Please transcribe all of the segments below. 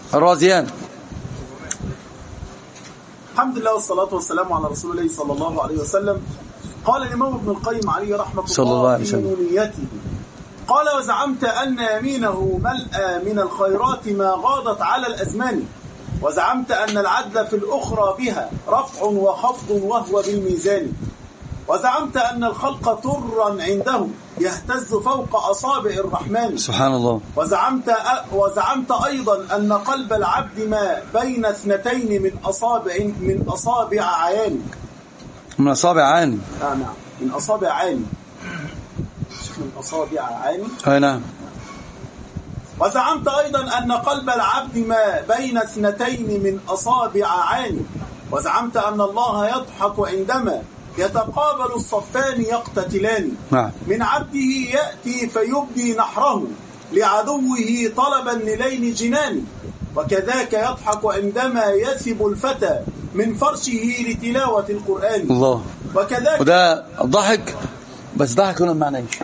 الرازيان. الحمد لله والصلاة والسلام على رسول الله صلى الله عليه وسلم. قال الإمام ابن القيم عليه رحمة الله في نونيته قال: وزعمت أن يمينه ملأ من الخيرات ما غاضت على الأزمان، وزعمت أن العدل في الأخرى بها رفع وخفض وهو بالميزان، وزعمت أن الخلق طرا عنده يهتز فوق أصابع الرحمن سبحان الله. وزعمت أيضا أن قلب العبد ما بين اثنتين من أصابع عيان. من أصابع عاني. نعم، من أصابع عاني. من أصابع عاني. نعم. وزعمت أيضا أن قلب العبد ما بين اثنتين من أصابع عاني، وزعمت أن الله يضحك عندما يتقابل الصفان يقتتلان. نعم. من عبده يأتي فيبدي نحره لعدوه طلبا لليل جنان، وكذاك يضحك عندما يثب الفتى من فرشه لتلاوة القرآن. الله. وكذاك وده ضحك، بس ضحك هنا بمعنى ايش؟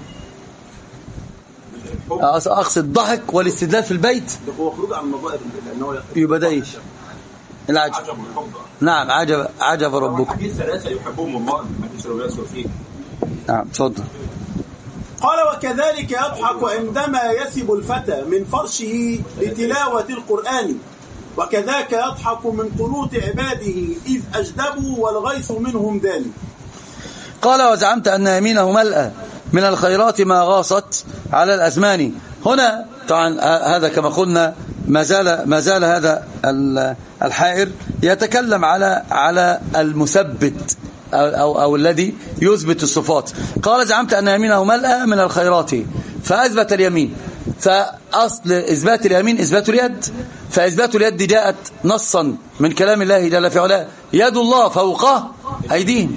اقصد ضحك والاستدلال في البيت هو خروج عن المضائر لانه يبقى ده ايش؟ العجب. نعم، عجب ربكم. حديث ثلاثة يحبهم الله ما تشرب يسوى فيه. نعم، تفضل. قال: وكذلك يضحك عندما يثب الفتى من فرشه لتلاوة القرآن، وكذاك يضحك من قنوط عباده إذ أجدبوا والغيث منهم داني. قال: وزعمت أن يمينه ملأ من الخيرات ما غاصت على الأزمان. هنا طبعا هذا كما قلنا ما زال هذا الحائر يتكلم على المثبت أو الذي يثبت الصفات. قال: زعمت أن يمينه ملأ من الخيرات، فأثبت اليمين. فأصل إثبات اليمين إثبات اليد، فإثبات اليد جاءت نصا من كلام الله جل في علاه: يد الله فوق أيديهم.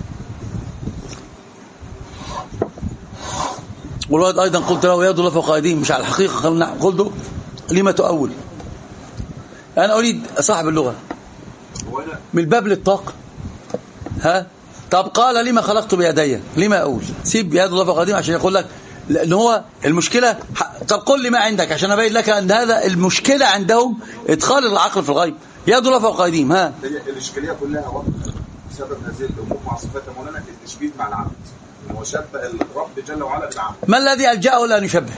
والوالد أيضا قلت له: يد الله فوق أيديهم، مش على الحقيقة. قلت له: لما تؤول؟ أنا أريد صاحب اللغة من الباب للطاقة. طب قال: لما خلقت بيدي؟ لما أقول سيب يد الله فوق أيديهم عشان يقول لك لأن هو المشكلة. طب قل لي ما عندك عشان أبين لك أن هذا المشكلة عندهم إدخال العقل في الغيب. يد الله فوق أيديهم. الإشكالية كلها وقت بسبب هذه الأمور مع صفات مولانا التشبيه مع العبد، هو شبه الرب جل وعلا بالعبد. ما الذي ألجأه لأن يشبه؟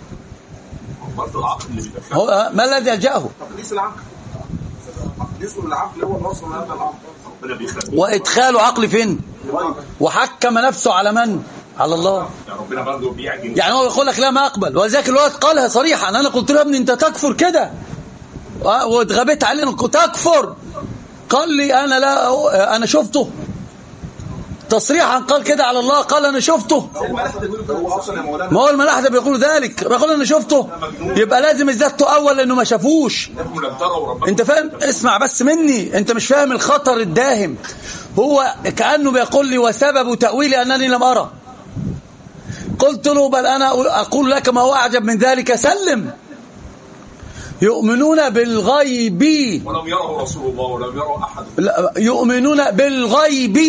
هو ما الذي ألجأه؟ تقديس العقل. تقديسه للعقل هو الوصف من هذا العقل. وإدخال عقل فين؟ وحكم نفسه على من؟ على الله. يعني هو يقول لك لا ما أقبل، ولذلك الوقت قالها صريحا. أنا قلت له: يا ابني أنت تكفر كده، واتغبت علينا تكفر. قال لي: أنا لا، أنا شفته تصريحا، قال كده على الله، قال أنا شفته. ما هو الملاحدة بيقولوا ذلك، بيقول أنا شفته، يبقى لازم الذات تؤول لأنه ما شافوش. أنت فاهم؟ اسمع بس مني، أنت مش فاهم الخطر الداهم. هو كأنه بيقول لي: وسبب تأويلي أنني لم أرى. قلت له: بل أنا أقول لك ما هو أعجب من ذلك، سلم. يؤمنون بالغيب ولم يره رسول الله ولم يره أحد. يؤمنون بالغيب،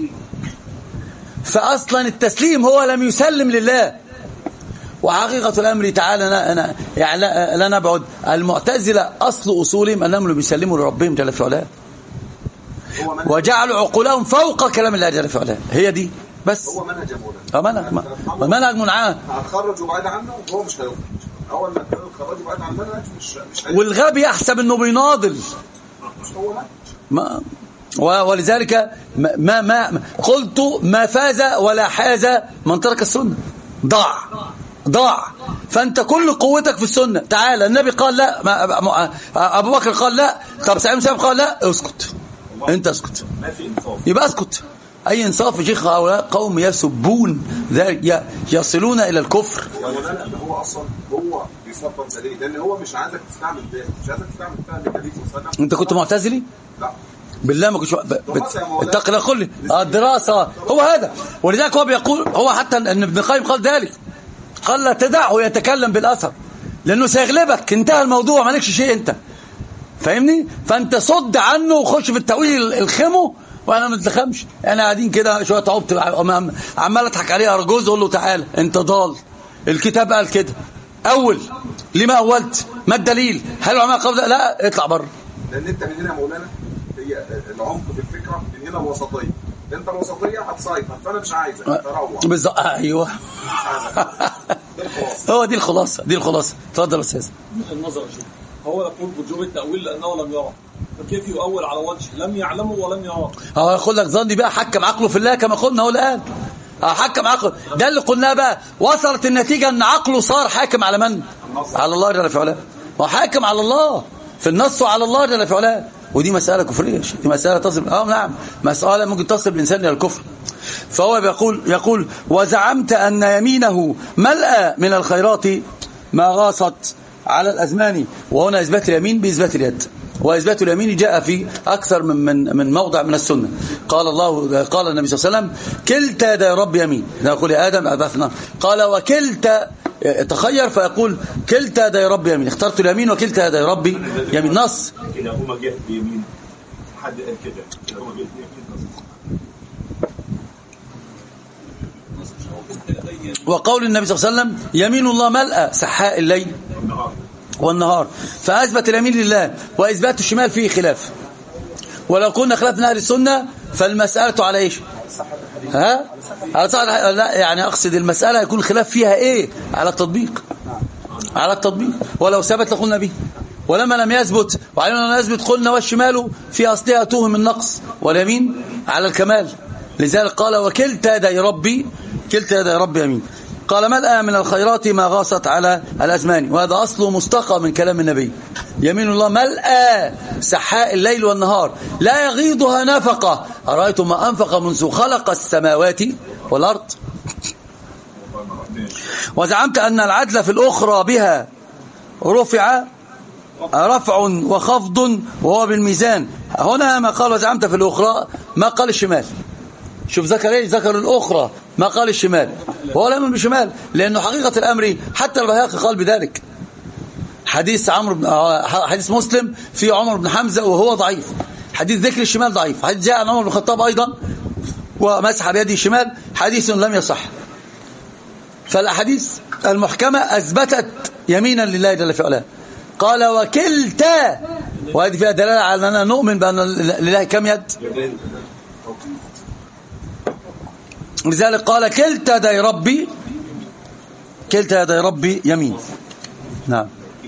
فأصلا التسليم هو لم يسلم لله. وحقيقة الأمر تعالى يعني لا نبعد. المعتزلة أصل أصولهم أنهم لم يسلموا لربهم جل في علاه، وجعلوا عقولهم فوق كلام الله جل في علاه. هي دي بس. هو منهج منهج منعاه. هتخرجوا بعيد عنه وهو مش هيخرج. أول ما تخرجوا بعيد عن المنهج مش والغبي يحسب أنه بيناضل. مش هو منهج. ولذلك ما قلت: ما فاز ولا حاز من ترك السنة. ضاع. فأنت كل قوتك في السنة. تعال، النبي قال لا، أبو بكر قال لا، طب سعيد بن قال لا، اسكت. أنت اسكت، يبقى اسكت. أي إنصاف يا شيخ؟ هؤلاء قوم يسبون يصلون إلى الكفر. هو أصلا هو بيصبر دليل، لأن هو مش عايزك تستعمل ده، مش عايزك تستعمل فهم النبي صلى الله عليه وسلم. أنت كنت معتزلي؟ لا بالله ما كنتش اتقل كل الدراسة. هو هذا. ولذلك هو بيقول، هو حتى ان ابن القيم قال ذلك، قال: لا تدعه يتكلم بالأثر لأنه سيغلبك، انتهى الموضوع، مالكش شيء أنت. فاهمني؟ فأنت صد عنه وخش في التأويل الخمه، وأنا ما اتلخمش. أنا قاعدين كده شوية عبت عمال أضحك عليه أرجوز، أقول له: تعال أنت ضال، الكتاب قال كده، أول لما أولت؟ ما الدليل؟ هل العلماء قبل؟ لا، اطلع بره. لأن أنت من هنا يا مولانا هي العمق في الفكرة من هنا الوسطية. أنت الوسطية هتسيطر، فأنا مش عايزك تروح. بالظبط. أيوه. هو دي الخلاصة، دي الخلاصة. اتفضل يا أستاذ. النظر شيء. هو يقول وجوب التأويل لأنه لم يرى، فكيف يؤول على وجه لم يعلمه ولم يراه؟ يقول لك ظني بقى حكم عقله في الله كما قلنا هو الآن. حكم عقله، ده اللي قلناه بقى. وصلت النتيجة أن عقله صار حاكم على من؟ على الله جل في علاه. وحاكم على الله في النص على الله جل في علاه. ودي مسألة كفرية، دي مسألة تصل نعم، مسألة ممكن تصل الإنسان إلى الكفر. فهو يقول وزعمت أن يمينه ملأ من الخيرات ما غاصت على الأزمان. وهنا إثبات اليمين بإثبات اليد، وإثبات اليمين جاء في أكثر من موضع من السنة. قال النبي صلى الله عليه وسلم كلتا يدي رب يمين. يقول يا آدم أبثنا، قال وكلتا، تخير فيقول كلتا يدي رب يمين، اخترت اليمين وكلتا يدي ربي يمين. نص كده هما جه بيمين، حد قال كده هما جه بيمين. وقول النبي صلى الله عليه وسلم يمين الله ملأ سحاء الليل والنهار، فأثبت اليمين لله، وإثبات الشمال فيه خلاف. ولو كنا خلافنا أهل السنة فالمسألة على إيش؟ على صح؟ لا يعني أقصد المسألة يكون الخلاف فيها إيه؟ على التطبيق، على التطبيق. ولو ثبت لقلنا به، ولما لم يثبت وعلينا أن يثبت قلنا والشمال في أصلها توهم النقص واليمين على الكمال. لذلك قال وكلتا يدي ربي، كلتا يدي ربي يمين. قال ملأ من الخيرات ما غاصت على الأزمان، وهذا أصله مستقى من كلام النبي. يمين الله ملأ سحاء الليل والنهار لا يغيضها نفقة. أرأيتم ما أنفق منذ خلق السماوات والأرض. وزعمت أن العدل في الأخرى بها رفع وخفض وهو بالميزان. هنا ما قال وزعمت في الأخرى ما قال الشمال. شوف ذكر ايه؟ ذكر الأخرى ما قال الشمال، وهو لا يؤمن بشمال، لأنه حقيقة الأمر حتى البيهقي قال بذلك. حديث حديث مسلم في عمر بن حمزة وهو ضعيف، حديث ذكر الشمال ضعيف. حديث جاء عن عمر بن الخطاب أيضا ومسح بيده الشمال، حديث لم يصح. فالأحاديث المحكمة أثبتت يمينا لله جل في علاه. قال وكلتا، وهذه فيها دلالة على أننا نؤمن بأن لله كم يد. لذلك قال كلتا يدي ربي، كلتا يدي ربي يمين. نعم.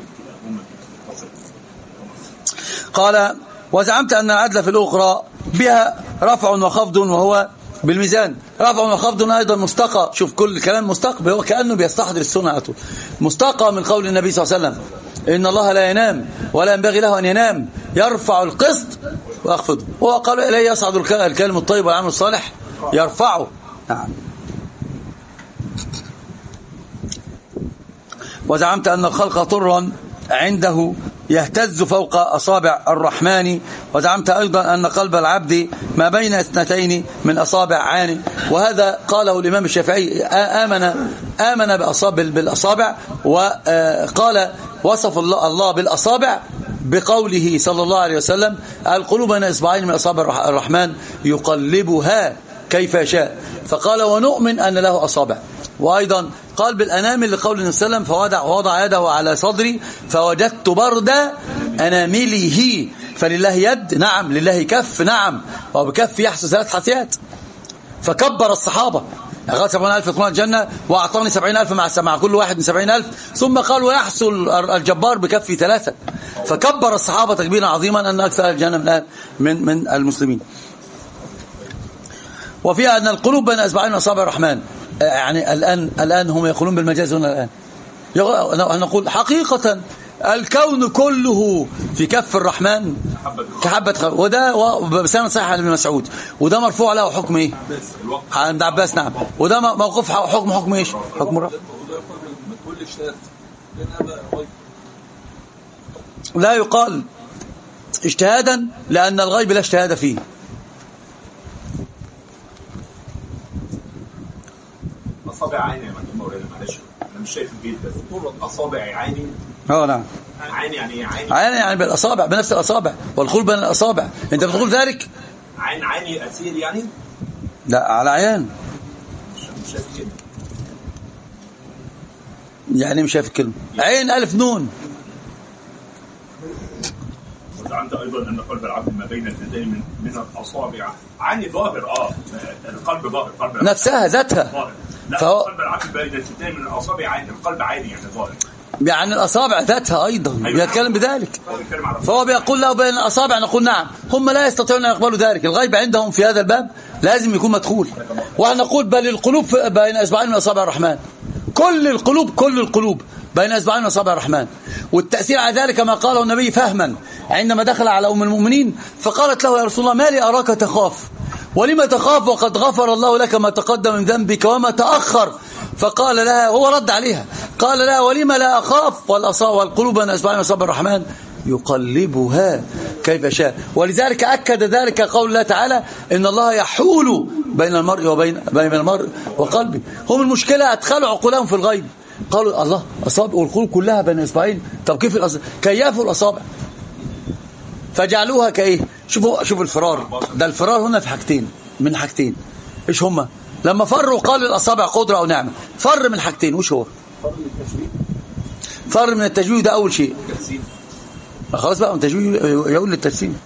قال وزعمت أن العدل في الأخرى بها رفع وخفض وهو بالميزان. رفع وخفض أيضا مستقى. شوف كل كلام مستقى، هو كأنه بيستحضر السنة. مستقى من قول النبي صلى الله عليه وسلم إن الله لا ينام ولا ينبغي له أن ينام، يرفع القسط ويخفضه. وهو قال إليه يصعد الكلم الطيب والعمل الصالح يرفعه. نعم. وزعمت أن الخلق طرا عنده يهتز فوق أصابع الرحمن. وزعمت أيضا أن قلب العبد ما بين اثنتين من أصابع عاني. وهذا قاله الإمام الشافعي، آمن بالأصابع، وقال وصف الله بالأصابع بقوله صلى الله عليه وسلم القلوب بين إصبعين من أصابع الرحمن يقلبها كيف يشاء. فقال ونؤمن أن له أصابع. وأيضا قال بالأنامل لقول النبي صلى الله عليه وسلم فوضع يده على صدري فوجدت برد أنامله. فلله يد، نعم. لله كف، نعم. وبكف يحسو 3 حثيات. فكبر الصحابة قال 70,000 يدخلون الجنة وأعطاني 70,000 مع كل واحد من 70,000. ثم قال ويحصل الجبار بكفي 3. فكبر الصحابة تكبيرا عظيما أن أكثر الجنة من المسلمين. وفيها أن القلوب بين أصبعين من أصابع الرحمن. يعني الآن هم يقولون بالمجاز هنا الآن. نقول حقيقة الكون كله في كف الرحمن كحبة. وده بسنة صحيح عن ابن مسعود، وده مرفوع له حكم ايه؟ عند عباس. نعم. وده موقف حكم ايش؟ حكم الرب. لا يقال اجتهادا لأن الغيب لا اجتهاد فيه. أصابع عيني يا مولانا، معلش أنا مش شايف البيت ده. أصابع عيني. نعم. عيني يعني عيني يعني بالأصابع، بنفس الأصابع، والقلوب بين الأصابع. أنت بتقول ذلك؟ عيني أسير يعني؟ لا، على عيان. مش شايف كده. يعني مش شايف الكلمة. عين ألف نون. وزعمت أيضا أن قلب العبد ما بين اليدين من الأصابع عن ظاهر القلب ظاهر نفسها ذاتها ظاهر. لا فهو قلب العبد بين اليدين من الأصابع عين القلب عيني يعني ظاهر يعني الأصابع ذاتها أيضا يتكلم بذلك. فهو بيقول له بين الأصابع نقول نعم. هم لا يستطيعون أن يقبلوا ذلك. الغيب عندهم في هذا الباب لازم يكون مدخول. ونقول بل القلوب بين أصبعين من أصابع الرحمن. كل القلوب بين أصبعين من أصابع الرحمن. والتأثير على ذلك ما قاله النبي فهما عندما دخل على أم المؤمنين فقالت له يا رسول الله ما لي أراك تخاف ولما تخاف وقد غفر الله لك ما تقدم من ذنبك وما تأخر. فقال لها هو رد عليها قال لها ولما لا أخاف والقلوب بين أصبعين من أصابع الرحمن يقلبها كيف شاء. ولذلك أكد ذلك قول الله تعالى إن الله يحول بين المرء بين المرء وقلبه. هم المشكلة أدخلوا عقولهم في الغيب قالوا الله أصابع والقلوب كلها بين أصبعين. طب كيف كيفوا الأصابع فجعلوها كإيه. شوفوا الفرار ده. الفرار هنا في حاجتين من حاجتين. إيش هما لما فروا قالوا الأصابع قدرة أو نعمة. فر من حاجتين. وش هو فر من التجويد ده أول شيء. خلاص بقى التجويد يقول للتجسيم.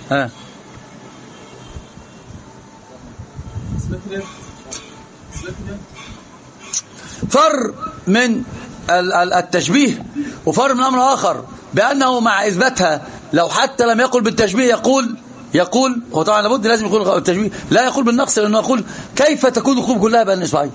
فر من التشبيه وفر من أمر آخر بأنه مع إثباتها لو حتى لم يقل بالتشبيه يقول هو طبعا لابد لازم يقول التشبيه لا يقول بالنقص لأنه يقول كيف تكون القلوب كلها بين إصبعين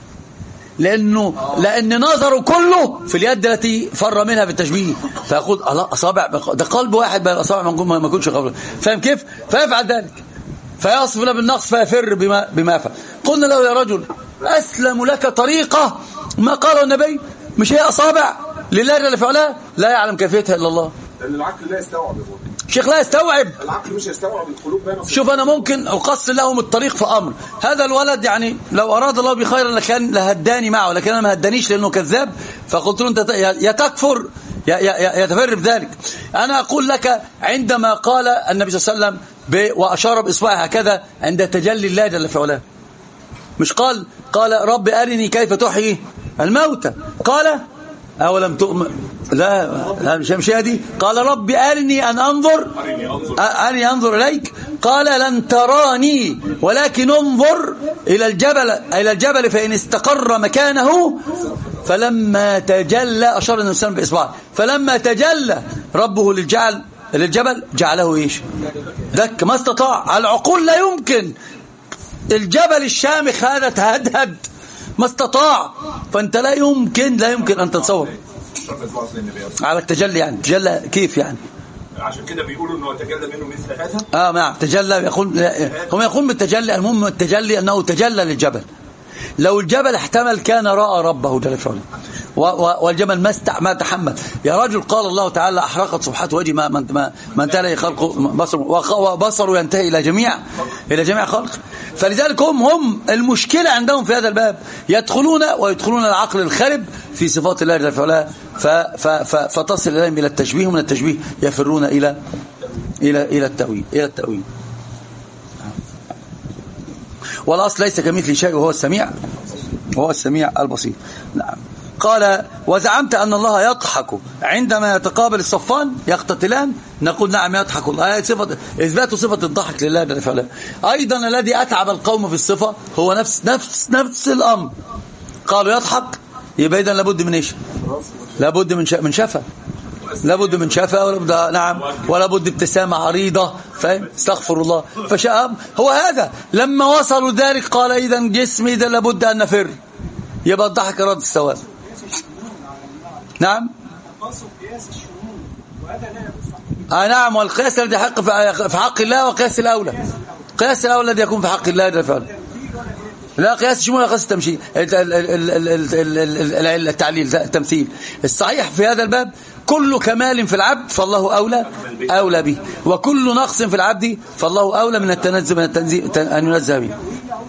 لأن نظره كله في اليد التي فر منها بالتشبيه فيقول الله أصابع ده قلب واحد بين الأصابع ما يكونش قبل. فاهم كيف فيفعل ذلك فيصف له بالنقص فيفر بما يفعل. قلنا له يا رجل أسلم لك طريقة ما قاله النبي مش هي أصابع لله اللي فعلها لا يعلم كيفيتها إلا الله. لأن العقل لا يستوعب شيخ لا يستوعب. العقل مش يستوعب القلوب بين. شوف أنا ممكن أقص لهم الطريق في أمر. هذا الولد يعني لو أراد الله بخير لكان لهداني معه لكن أنا ما هدانيش لأنه كذاب فقلت له أنت يا تكفر يتفر بذلك. أنا أقول لك عندما قال النبي صلى الله عليه وسلم وأشار بإصبعه هكذا عند تجلي الله جل في علاه مش قال رب أرني كيف تحيي الموتى قال أولم تؤمن لا مش هذه قال رب أرني أن أرني أنظر إليك قال لن تراني ولكن انظر إلى الجبل فإن استقر مكانه فلما تجلى أشار النبي صلى الله عليه وسلم بإصبعه فلما تجلى ربه للجبل جعله إيش دك ما استطاع. على العقول لا يمكن. الجبل الشامخ هذا تهدد ما استطاع. فأنت لا يمكن أن تتصور على التجلي يعني تجلى كيف يعني عشان كده بيقولوا انه تجلى منه مثل هذا. نعم تجلى هم يقولون بالتجلي. المهم التجلي أنه تجلى للجبل. لو الجبل احتمل كان رأى ربه جل في علاه والجبل ما تحمل. يا رجل قال الله تعالى أحرقت صفحات وجهي ما انتهى خلقه وبصره ينتهي إلى جميع خلق. فلذلك هم المشكلة عندهم في هذا الباب ويدخلون العقل الخرب في صفات الله جل في علاه فتصل إليهم إلى التشبيه ومن التشبيه يفرون إلى التأويل. والأصل ليس كمثل شيء وهو السميع البصير. نعم. قال وزعمت أن الله يضحك عندما يتقابل الصفان يقتتلان نقول نعم يضحك الله. إثبات صفة الضحك لله جل وعلا. أيضا الذي أتعب القوم في الصفة هو نفس الأمر. قالوا يضحك يبقى إذن لابد من إيش لابد من شفة لابد من شفة ولا بد ابتسامة عريضة. فاهم استغفر الله. فشاء هو هذا لما وصلوا ذلك قال إذا جسمي إذا لابد أن نفر يبقى الضحك رد السواد. نعم نعم. والقياس الذي يحق في حق الله وقياس الأولى الذي يكون في حق الله فعلا. لا قياس الشمول ولا قياس التمثيل التمثيل. الصحيح في هذا الباب كل كمال في العبد فالله أولى به وكل نقص في العبد فالله أولى من التنزه أن ينزه به.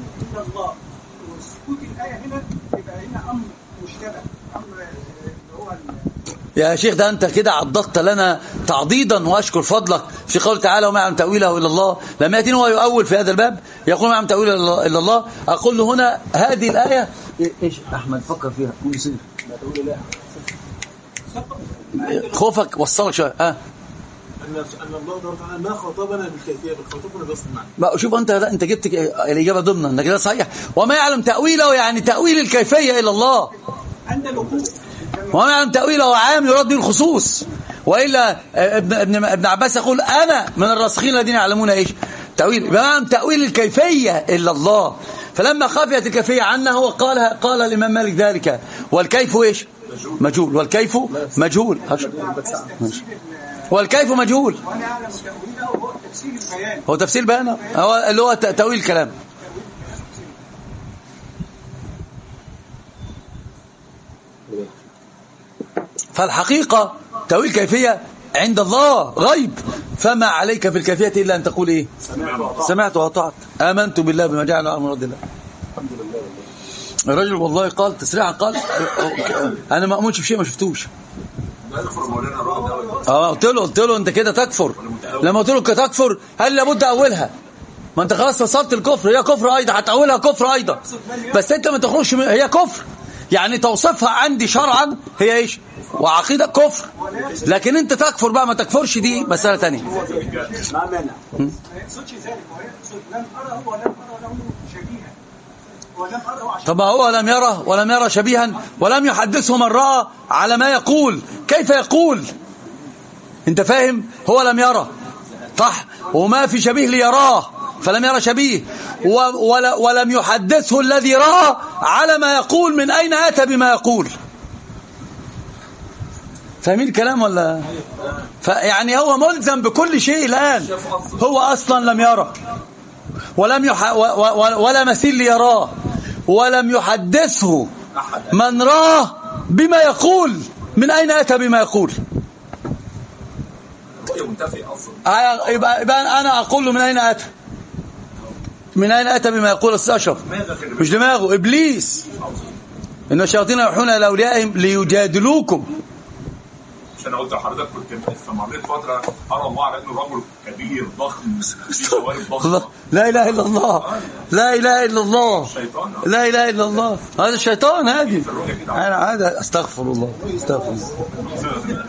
يا شيخ ده أنت كده عضدت لنا تعضيدا وأشكر فضلك في قول تعالى وما يعلم تأويله إلا الله. لما يأتينا هو يؤول في هذا الباب يقول ما يعلم تأويله إلا الله. أقول له هنا هذه الآية إيش أحمد فكر فيها خوفك وصلك شويه. ان الله تعالى ما خاطبنا بالكيفيه بل خاطبنا باصل المعنى. بقى شوف انت جبت الاجابه ضمن انك كده صحيح. وما يعلم تاويله يعني تاويل الكيفيه الا الله. وما يعلم تاويله عام يراد به الخصوص. والا ابن عباس يقول انا من الراسخين الذين يعلمون ايش تاويل. ما يعلم تاويل الكيفيه الا الله. فلما خفيت الكيفيه عنه هو قال الامام مالك ذلك. والكيف ايش؟ مجهول. والكيف مجهول. والكيف مجهول. هو تفسير بيان هو اللي هو تأويل الكلام. فالحقيقة تأويل كيفية عند الله غيب. فما عليك في الكيفية إلا أن تقول إيه؟ سمعت وأطعت آمنت بالله بما جعل أمر رب الله. الرجل والله قال تسريعا قال أنا ما أؤمنش بشيء ما شفتوش. قلت له انت كده تكفر. لما قلت له تكفر هل لابد اولها؟ ما انت خلاص وصلت الكفر. هي كفر ايضا هتاولها كفر ايضا. بس انت ما تخرجش هي كفر. يعني توصفها عندي شرعا هي ايش؟ وعقيده كفر. لكن انت تكفر بقى ما تكفرش دي مساله ثانيه. ما مانع. ما يقصدش ذلك. لم اره ولم اره له شبيها. طب هو لم يره ولم يرى شبيها ولم يحدثه من رأى على ما يقول. كيف يقول؟ انت فاهم؟ هو لم يرى صح وما في شبيه ليراه فلم يرى شبيه ولم يحدثه الذي رأى على ما يقول. من أين أتى بما يقول؟ فاهمين الكلام ولا؟ يعني هو ملزم بكل شيء الآن. هو أصلا لم يرى ولا مثيل ليراه ولم يحدثه من راه بما يقول. من أين أتى بما يقول؟ يبقى أنا أقول له من أين أتى؟ من أين أتى بما يقول أشرف؟ مش دماغه إبليس. إن الشياطين يوحون إلى أوليائهم ليجادلوكم. عشان قلت لحضرتك كنت استمريت فتره ارى الله على انه رجل كبير ضخم لا اله الا الله. لا اله الا الله. لا اله الا الله. هذا الشيطان هادي. انا هذا استغفر الله. استغفر الله.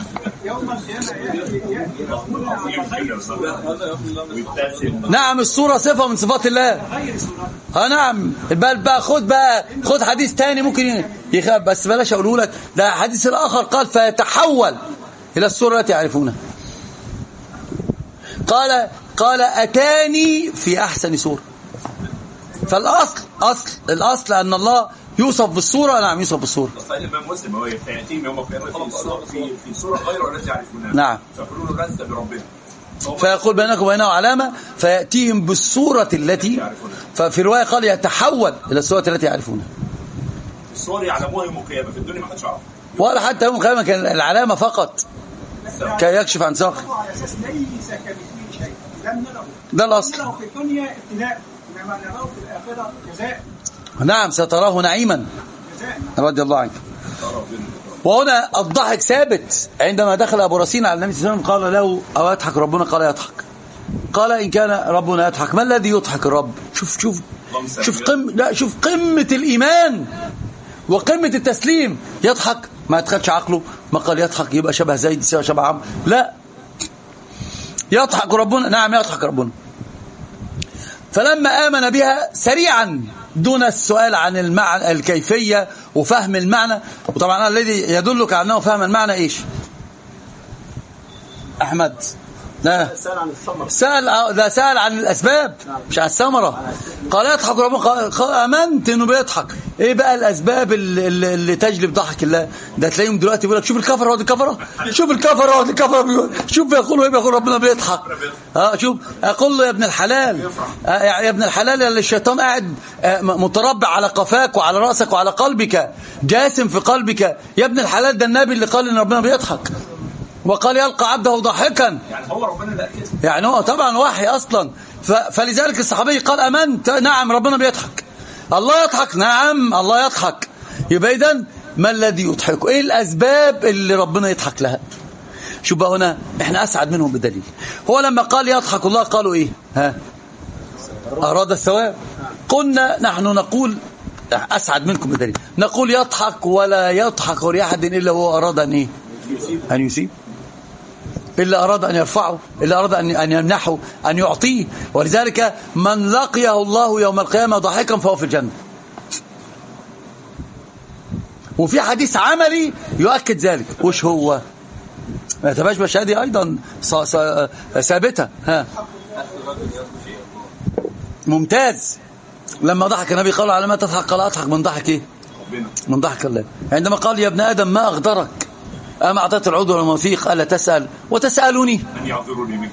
نعم الصورة صفة من صفات الله. نعم بقى خد حديث تاني ممكن يخاف بس بلاش اقوله لك. ده حديث الاخر قال فيتحول الى الصورة التي يعرفونها. قال اتاني في احسن صورة. فالاصل ان الله يوصف بالصورة. نعم يوصف بالصورة. الإمام مسلم هو يأتيهم يوم القيامة في صورة غير التي يعرفونها. نعم. فيقولون له لست بربنا. فيقول بينكم وبينه علامة فيأتيهم بالصورة التي. ففي رواية قال يتحول إلى الصورة التي يعرفونها. الصور يعلموها يوم القيامة. في الدنيا ما حدش يعرف. ولا حتى يوم القيامة كان العلامة فقط كي يكشف عن ساقه. على أساس ليس كمثله شيء. لم نره. ده الأصل. نره في الدنيا ابتلاء إنما نراه في الآخرة جزاء. نعم ستراه نعيما رضي الله عنك. وهنا الضحك ثابت. عندما دخل أبو رسين على النبي صلى الله عليه وسلم قال له أو يضحك ربنا؟ قال يضحك. قال إن كان ربنا يضحك ما الذي يضحك الرب؟ شوف قمة الإيمان وقمة التسليم. يضحك ما يدخلش عقله. ما قال يضحك يبقى شبه زيد شبه عمرو. لا يضحك ربنا. نعم يضحك ربنا. فلما آمن بها سريعا دون السؤال عن المعنى الكيفية وفهم المعنى. وطبعا الذي يدلك على أنه فهم المعنى إيش؟ أحمد سأل عن الأسباب مش عن الثمرة. قال يضحك ربنا. قال آمنت إنه بيضحك. إيه بقى الأسباب اللي تجلب ضحك الله؟ ده تلاقيهم دلوقتي بيقول لك شوف الكفر وهذا الكفر. شوف الكفر وهذا الكفر. شوف بيقولوا إيه؟ بيقول ربنا بيضحك. شوف أقول له يا ابن الحلال يا ابن الحلال اللي الشيطان قاعد متربع على قفاك وعلى رأسك وعلى قلبك جاسم في قلبك. يا ابن الحلال ده النبي اللي قال إن ربنا بيضحك وقال يلقى عبده ضاحكا. يعني هو ربنا لا كده. يعني هو طبعا وحي أصلا. فلذلك الصحابي قال أمنت. نعم ربنا بيضحك. الله يضحك. نعم الله يضحك. يبقى إذن ما الذي يضحك؟ إيه الأسباب اللي ربنا يضحك لها؟ شوف بقى هنا إحنا أسعد منهم بدليل. هو لما قال يضحك الله قالوا إيه؟ أراد الثواب. قلنا نحن نقول أسعد منكم بدليل. نقول يضحك ولا يضحك لأحد إلا هو أراد أن إيه؟ أن يسيب، إلا أراد أن يرفعه، إلا أراد أن يمنحه، أن يعطيه. ولذلك من لقيه الله يوم القيامة ضاحكا فهو في الجنة. وفي حديث عملي يؤكد ذلك. وش هو؟ ما تباش هذه أيضا ثابتة. ها ممتاز. لما ضحك النبي قالوا على ما تضحك؟ قال أضحك من ضحك إيه؟ من ضحك الله. عندما قال يا ابن آدم ما أغدرك أما أعطيت العذر وما فيه؟ قال تسأل وتسألني أن يعذروني منك.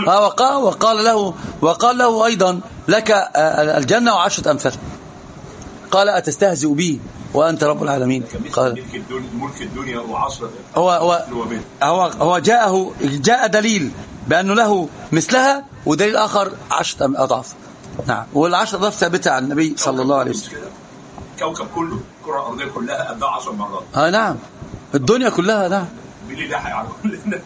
وقال له أيضا لك الجنة و10 أمثال. قال أتستهزئ بي وأنت رب العالمين؟ قال ملك الدنيا و10. هو جاء دليل بأنه له مثلها، ودليل آخر 10 أضعاف. نعم، وال10 أضعاف ثابتة عن النبي صلى الله عليه وسلم. كوكب كله، الكرة الأرضية كلها قدها 10 مرات. نعم، الدنيا كلها. نعم، مين لاحق على كلنا؟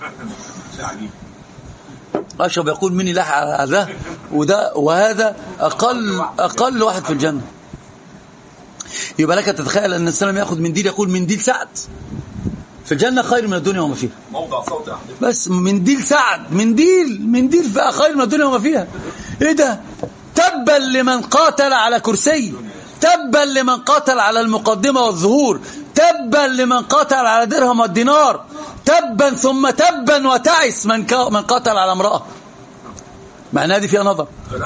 أشرف يقول مين لاحق على ده وهذا أقل واحد في الجنة. يبقى لك تتخيل أن السلام يأخذ منديل يقول منديل سعد في الجنة خير من الدنيا وما فيها. موضع صوت أحد. بس منديل سعد، منديل خير من الدنيا وما فيها. إيه ده؟ تبا لمن قاتل على كرسي، تبا لمن قاتل على المقدمة والظهور، تبا لمن قاتل على درهم والدينار، تبا ثم تبا وتعس من قاتل على امرأة. معناه دي فيها نظر.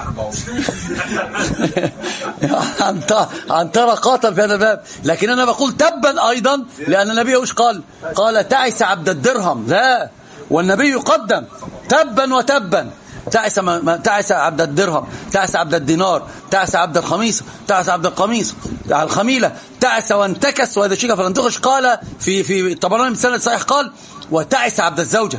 عن ترى قاتل في هذا الباب. لكن أنا بقول تبا أيضا لأن النبي وش قال تعس عبد الدرهم. لا، والنبي يقدم تبا وتبا. تعس عبد الدرهم، تعس عبد الدينار، تعس عبد الخميس، تعس عبد القميص على الخميلة، تعس وانتكس وهذا شيء فلن تخش. قال في الطبراني بسند صحيح قال وتعس عبد الزوجة.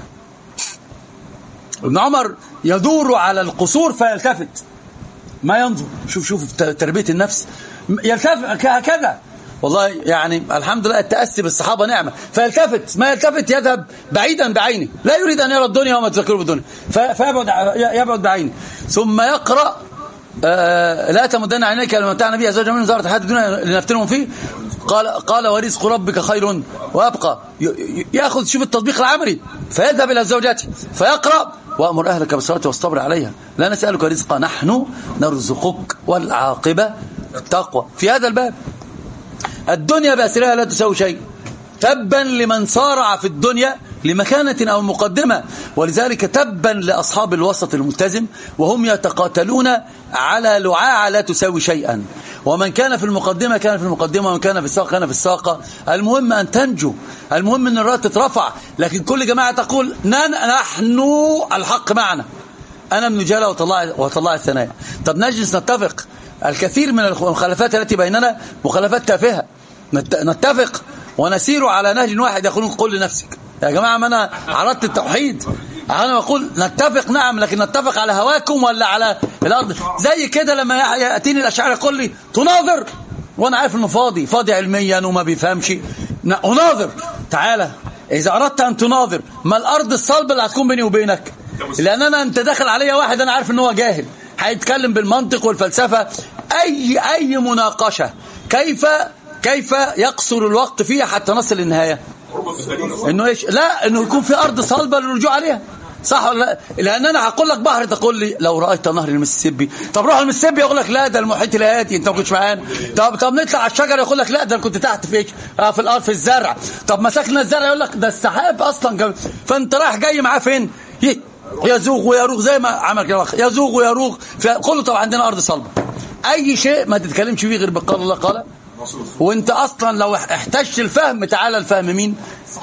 ابن عمر يدور على القصور فيلتفت ما ينظر. شوف تربية النفس، يلتفت هكذا. والله يعني الحمد لله التأسي بالصحابة نعمة. فيلتفت، ما يلتفت يذهب بعيدا بعينه، لا يريد أن يرى الدنيا وما تذكره بالدنيا، فيبعد بعينه. ثم يقرأ لا تمدن عينيك لما متعنا به أزواجا منهم زهرة الحياة الدنيا لنفتنهم فيه. قال ورزق ربك خير وأبقى. يأخذ شوف التطبيق العملي، فيذهب إلى زوجته فيقرأ وأمر أهلك بالصلاة والصبر عليها لا نسألك رزقا نحن نرزقك والعاقبة التقوى. في هذا الباب الدنيا بأسرها لا تساوي شيء. تبا لمن صارع في الدنيا لمكانة أو مقدمة. ولذلك تبا لأصحاب الوسط الملتزم وهم يتقاتلون على لعاعة لا تساوي شيئا. ومن كان في المقدمة كان في المقدمة، ومن كان في الساقة كان في الساقة. المهم أن تنجو، المهم أن الراية تترفع. لكن كل جماعة تقول نحن الحق معنا، أنا من جالة وطلع الثنايا. طب نجلس نتفق. الكثير من المخالفات التي بيننا مخالفات تافهة، نتفق ونسير على نهج واحد. يقولون قل لنفسك يا جماعة، ما أنا عرضت التوحيد، أنا بقول نتفق نعم، لكن نتفق على هواكم ولا على الأرض. زي كده لما يأتيني الأشاعرة يقول لي تناظر وأنا عارف إنه فاضي علميا وما بيفهمش. أناظر، تعالى إذا أردت أن تناظر ما الأرض الصلبة اللي هتكون بيني وبينك؟ لأن أنت داخل عليا واحد أنا عارف إنه هو جاهل هيتكلم بالمنطق والفلسفة. أي مناقشة كيف يقصر الوقت فيها حتى نصل للنهاية؟ إنه إيش؟ لا، إنه يكون في أرض صلبة للرجوع عليها، صح ولا لا؟ لأن أنا هقول لك بحر تقول لي لو رأيت نهر المسيسيبي. طب روح المسيسيبي يقول لك لا ده المحيط الهادي أنت ما كنتش معانا. طب نطلع على الشجر يقول لك لا ده أنا كنت تحت في في الأرض في الزرع. طب مسكنا الزرع يقول لك ده السحاب أصلا. فأنت رايح جاي معاه فين؟ يزوغ ويروغ زي ما عمل كده، يزوغ ويروغ. كله طبعا عندنا أرض صلبة. أي شيء ما تتكلمش فيه غير بقال الله قال. وانت اصلا لو احتجت الفهم تعالى الفهم مين؟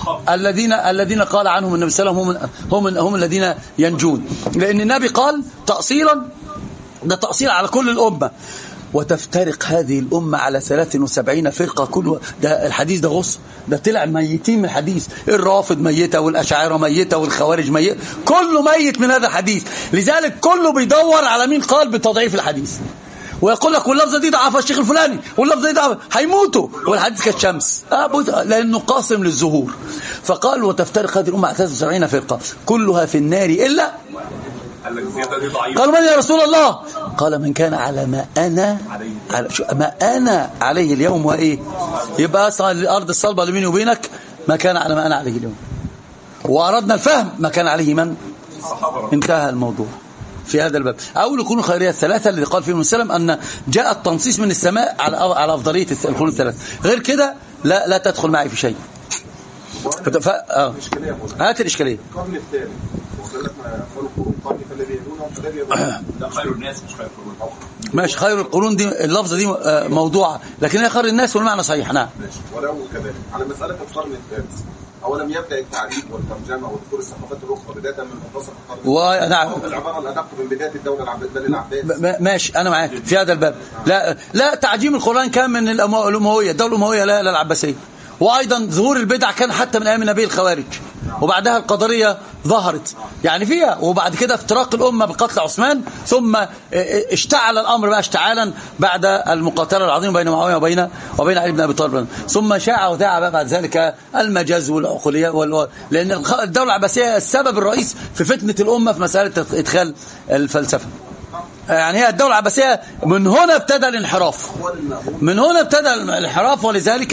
الذين قال عنهم النبي صلى الله عليه وسلم هم الذين ينجون. لان النبي قال تأصيلا، ده تأصيل على كل الامه. وتفترق هذه الامه على 73 فرقه. كل ده الحديث ده غص، ده طلع ميتين من الحديث. الرافض ميته والاشاعره ميته والخوارج ميت، كله ميت من هذا الحديث. لذلك كله بيدور على مين قال بتضعيف الحديث، ويقول لك واللفظه دي ضعف الشيخ الفلاني واللفظه دي ضعف، هيموتوا والحديث كالشمس. لانه قاسم للظهور. فقال وتفترق هذه الامه على 73 فرقه كلها في النار الا. قال من يا رسول الله؟ قال من كان على ما أنا عليه اليوم وإيه، يبقى أصلا الأرض الصلبة اللي بيني وبينك ما كان على ما أنا عليه اليوم، وأردنا الفهم ما كان عليه من، انتهى الموضوع في هذا الباب. أول القرون الخيرية الثلاثة الذي قال فيهم السلام أن جاء التنصيص من السماء على أفضلية القرون الثلاثة، غير كده لا تدخل معي في شيء. هات الإشكالية. القرن الثاني وخلت ما قالوا قرون قرن فالذي يلونهم فالذي يلونهم لا خير الناس مش خير القرون. ماشي، خير القرون دي اللفظة دي موضوعة، لكن هي خير الناس والمعنى صحيح. نعم ماشي. ولو كذلك على مسألة القرن الثالث أولم يبدأ التعريف والترجمة وذكور الثقافات الأخرى بداية من منتصف القرن نعم العبارة الأدق من بداية الدولة بني العباس. ماشي أنا معاك في هذا الباب. لا تعجيم القرآن كان من الأموية، الدولة الأموية لا العباسية، وأيضا ظهور البدع كان حتى من أيام النبي الخوارج، وبعدها القدرية ظهرت يعني فيها، وبعد كده افتراق الأمة بقتل عثمان، ثم اشتعل الأمر بقى اشتعالا بعد المقاتلة العظيمة بين معاوية وبين علي بن أبي طالب، ثم شاع وذاع بقى بعد ذلك المجاز والعقولية لأن الدولة العباسية السبب الرئيس في فتنة الأمة في مسألة إدخال الفلسفة. يعني هي الدولة العباسية من هنا ابتدى الانحراف، ولذلك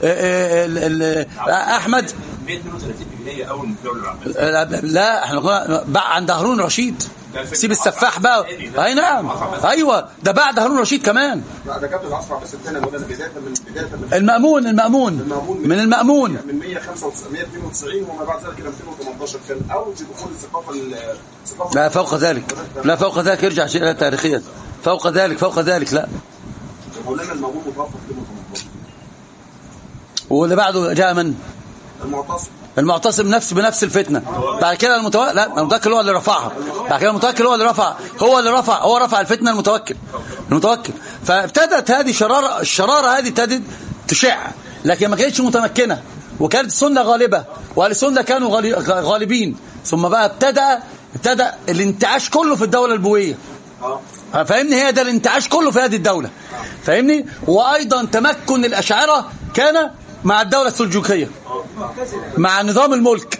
أحمد 132 هجرية أول من الدولة العباسية. لا احنا قلنا عند هارون رشيد، سيب السفاح بقى. اي نعم ايوه، ده بعد هارون رشيد كمان. لا ده قبل العصر العباسي الثاني، ولا بداية من المأمون من المأمون من 192 وما بعد ذلك 218 كان أول دخول الثقافة. لا فوق ذلك يرجع شيء تاريخيا، فوق ذلك لا. مولانا المأمون متوفى في 218. واللي بعده جاء من المعتصم بنفس الفتنة. بعد كده المتوكل هو اللي رفعها، بعد كده المتوكل هو اللي رفع الفتنة المتوكل. فابتدت هذه الشرارة هذه ابتدت تشع، لكن ما كانتش متمكنة، وكانت السنة غالبة، وأهل السنة كانوا غالبين. ثم بقى ابتدى الانتعاش كله في الدولة البوية، فاهمني؟ هي ده الانتعاش كله في هذه الدولة، فاهمني؟ وأيضا تمكن الأشاعرة كان مع الدولة السلجوقية، مع نظام الملك.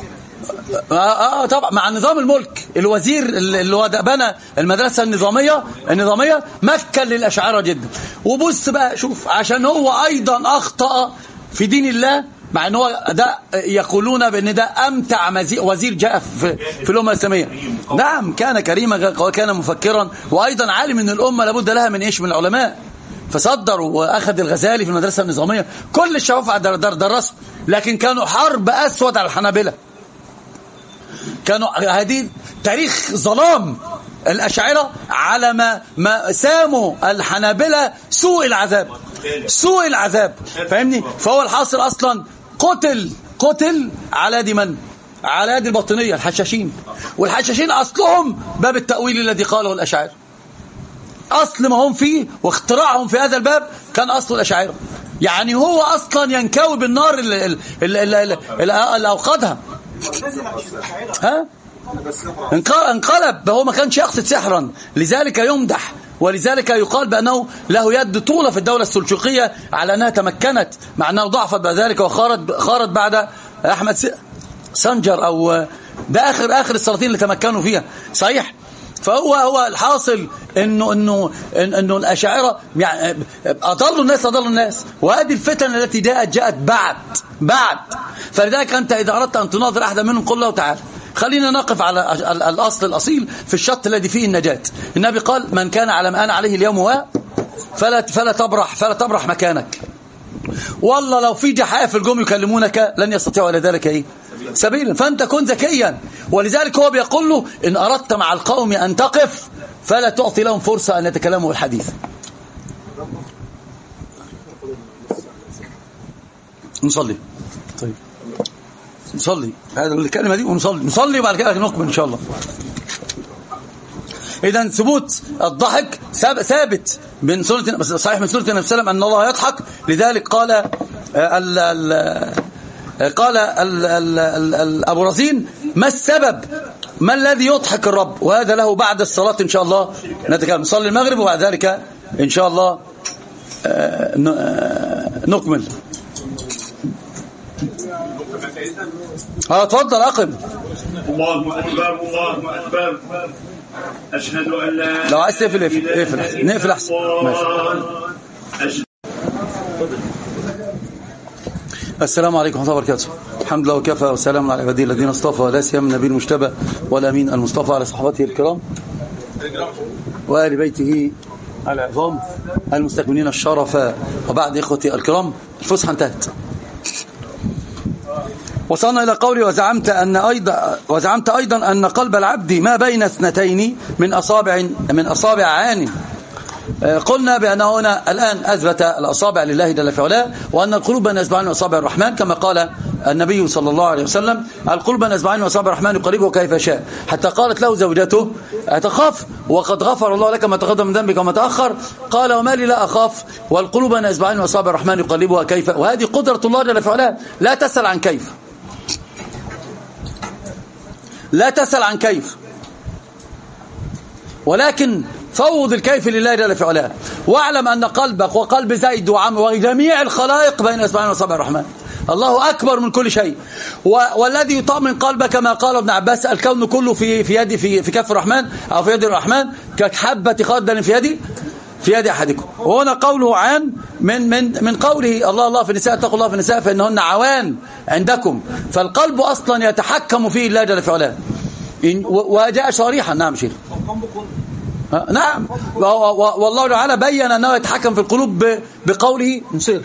طبعا مع نظام الملك، الوزير اللي هو بنى المدرسة النظامية مكن للأشاعرة جدا. وبص بقى شوف، عشان هو أيضا أخطأ في دين الله، مع ان هو ده يقولون بان ده امتع وزير جاء في الامه الاسلاميه. نعم كان كريما وكان مفكرا، وايضا عالم ان الامه لابد لها من العلماء، فصدر واخذ الغزالي في المدرسه النظاميه، كل الشوافع درسوا، لكن كانوا حرب اسود على الحنابلة. كانوا هذه تاريخ ظلام الأشاعرة على ما ساموا الحنابلة سوء العذاب، فاهمني؟ فهو الحاصل أصلا قتل على يد من؟ على يد الباطنية، الحشاشين. والحشاشين أصلهم باب التأويل الذي قاله الأشاعرة، أصل ما هم فيه واختراعهم في هذا الباب كان أصل الأشاعرة. يعني هو أصلا ينكوي بالنار اللي أوقدها. انقلب، هو ما كانش يقصد سحرا، لذلك يمدح، ولذلك يقال بأنه له يد طولة في الدولة السلجوقية على أنها تمكنت، مع أنه ضعفت بعد ذلك وخارت بعد أحمد سنجر، أو ده آخر السلاطين اللي تمكنوا فيها، صحيح. فهو الحاصل انه الاشاعره يعني اضلوا الناس، وهذه الفتن التي جاءت بعد. فلذلك انت اذا اردت ان تناظر احدا منهم قل له تعالى خلينا نقف على الاصل الاصيل في الشط الذي فيه النجاة. النبي قال من كان على ما انا عليه اليوم فلا تبرح مكانك، والله لو في جحافل الجم يكلمونك لن يستطيعوا الى ذلك سبيلا، فانت كن ذكيا. ولذلك هو بيقول له ان اردت مع القوم ان تقف فلا تعطي لهم فرصة ان يتكلموا الحديث. نصلي طيب، نصلي هذا الكلمة دي ونصلي وبعد كده نكمل ان شاء الله. اذا ثبوت الضحك ثابت من سنة، صحيح من سنة النبي صلى الله عليه وسلم ان الله يضحك. لذلك قال أبو رزين ما السبب، ما الذي يضحك الرب؟ وهذا له بعد الصلاة إن شاء الله نتكلم، نصلي المغرب وبعد ذلك إن شاء الله نكمل. تفضل أقم. الله أكبر. أشهد أن لا لو عايز تقفل اقفل نقفل أحسن. ماشي. السلام عليكم ورحمة الله وبركاته. الحمد لله وكفى وسلام على عباده الذين اصطفى ولا سيما النبي المجتبى والأمين المصطفى على صحابته الكرام وآل بيته العظام المستكملين الشرف. وبعد إخوتي الكرام الفسحة انتهت. وصلنا إلى قولي وزعمت أيضا أن قلب العبد ما بين اثنتين من أصابع عان. قلنا بأنه هنا الآن أثبت الأصابع لله جل في علاه، وأن القلوب بين أصبعين أصابع الرحمن كما قال النبي صلى الله عليه وسلم: القلوب بين أصبعين أصابع الرحمن يقلبه كيف شاء. حتى قالت له زوجته: أتخاف وقد غفر الله لك ما تقدم من ذنبك وما تأخر؟ قال: وما لي لا أخاف والقلوب بين أصبعين أصابع الرحمن يقلبها كيف. وهذه قدرة الله جل في علاه، لا تسأل عن كيف، لا تسأل عن كيف، ولكن فوض الكيف لله جل في علاه. واعلم أن قلبك وقلب زيد وعمرو وجميع الخلائق بين أصبعين أصابع الرحمن. الله أكبر من كل شيء. والذي يطمئن قلبك كما قال ابن عباس: الكون كله في يد في كف الرحمن أو في يد الرحمن كحبة خردل في يد أحدكم. وهنا قوله عن من قوله الله في النساء اتقوا الله في النساء فإنهن عوان عندكم. فالقلب أصلا يتحكم فيه الله جل في علاه، وجاء صريحا. نعم شيخ. نعم. والله تعالى بين أنه يتحكم في القلوب بقوله نصير.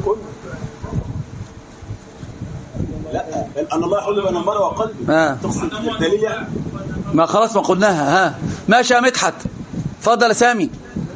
لا، أن الله يحول بين المرء وقلبه. تقصد الدليل يعني؟ ما خلاص ما قلناها. ماشي يا مدحت. فضل سامي.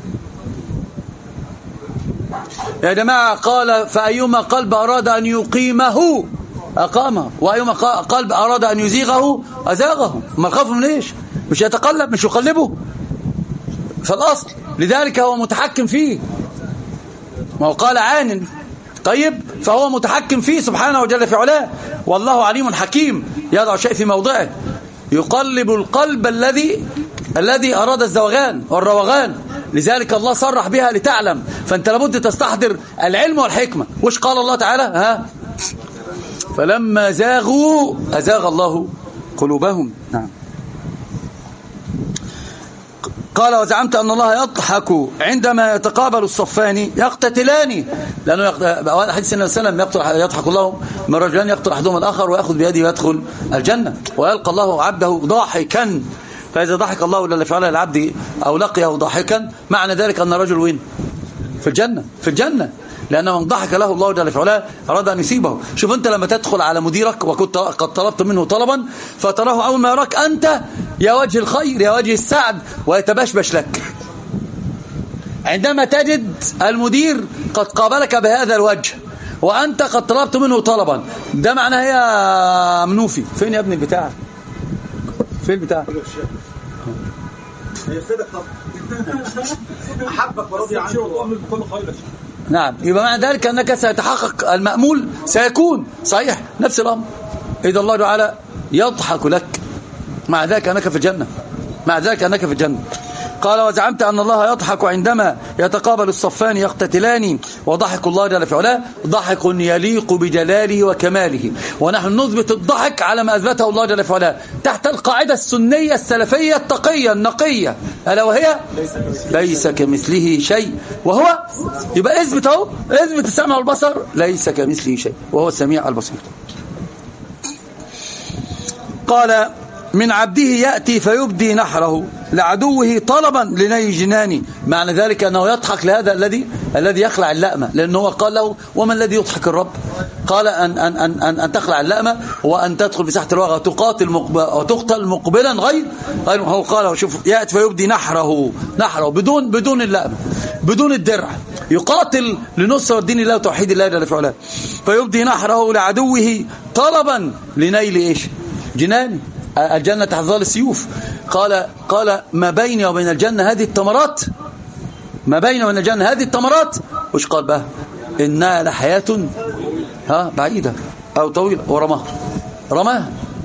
يا جماعة قال: فأيما قلب أراد أن يقيمه أقامه، وأيما قلب أراد أن يزيغه أزاغه. ما الخوف من إيش؟ مش يتقلب، مش يقلبه. فالأصل لذلك هو متحكم فيه. ما هو قال عان، طيب، فهو متحكم فيه سبحانه وجل في علاه. والله عليم حكيم يضع شيء في موضعه، يقلب القلب الذي أراد الزوغان والروغان. لذلك الله صرح بها لتعلم، فأنت لابد تستحضر العلم والحكمة. وش قال الله تعالى؟ فلما زاغوا أزاغ الله قلوبهم. نعم. قال: وزعمت أن الله يضحك عندما يتقابل الصفان يقتتلان. لأنه حديث النبي صلى الله عليه وسلم يضحك الله من رجلان يقتل أحدهما الآخر ويأخذ بيده ويدخل الجنة، ويلقى الله عبده ضاحكا. فإذا ضحك الله جل في علاه العبد أو لقيه ضاحكا، معنى ذلك أن الرجل وين؟ في الجنة. لأنه من ضحك له الله جل في علاه أراد أن يصيبه. شوف أنت لما تدخل على مديرك وكنت قد طلبت منه طلبا، فتراه أول ما يراك أنت يا وجه الخير يا وجه السعد ويتبشبش لك. عندما تجد المدير قد قابلك بهذا الوجه وأنت قد طلبت منه طلبا، ده معناه يا منوفي. فين يا ابني البتاع؟ فين البتاع؟ يفيدك طبعا. أحبك ورضي عنك بكل خير. نعم. يبقى معنى ذلك أنك سيتحقق المأمول، سيكون صحيح نفس الأمر. إذا الله تعالى يضحك لك، مع ذلك أنك في الجنة. قال: وزعمت أن الله يضحك عندما يتقابل الصفان يقتتلان. وضحك الله جل في علاه ضحك يليق بجلاله وكماله. ونحن نثبت الضحك على ما أثبته الله جل في علاه تحت القاعدة السنية السلفية التقية النقية، ألا وهي ليس كمثله شيء وهو. يبقى اثبت السمع والبصر، ليس كمثله شيء وهو السميع البصير. قال: من عبده يأتي فيبدي نحره لعدوه طلبا لني جناني. معنى ذلك أنه يضحك لهذا الذي يخلع اللأمة، لأنه هو قال له: وما الذي يضحك الرب؟ قال أن تخلع اللأمة وأن تدخل في ساحة الواقع وتقتل مقبلا غير هو. قال: شوف، يأتي فيبدي نحره بدون اللأمة، بدون الدرع، يقاتل لنصر دين الله وتوحيد الله جل وعلا. فيبدي نحره لعدوه طلبا لنيل إيش؟ جناني، الجنة تحت ظل السيوف. قال: ما بيني وبين الجنة هذه التمرات، ما بيني وبين الجنة هذه التمرات. وش قال بقى؟ إنها لحياة بعيدة أو طويلة، ورماها.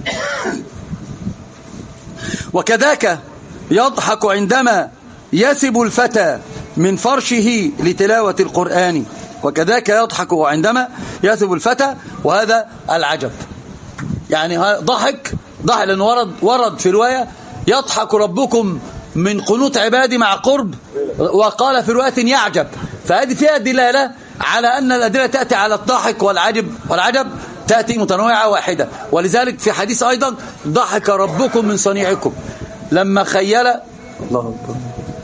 وكذاك يضحك عندما يسب الفتى من فرشه لتلاوة القرآن. وكذاك يضحك عندما يسب الفتى، وهذا العجب. يعني ضحك لأنه ورد في رواية يضحك ربكم من قنوط عبادي مع قرب، وقال في رواية يعجب. فهذه فيها دلالة على أن الأدلة تأتي على الضحك والعجب تأتي متنوعة واحدة. ولذلك في حديث أيضا ضحك ربكم من صنيعكم لما خيل الله أكبر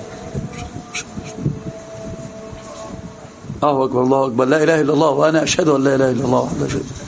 الله أكبر الله أكبر لا إله إلا الله وأنا أشهد أن لا إله إلا الله وحده لا شريك له.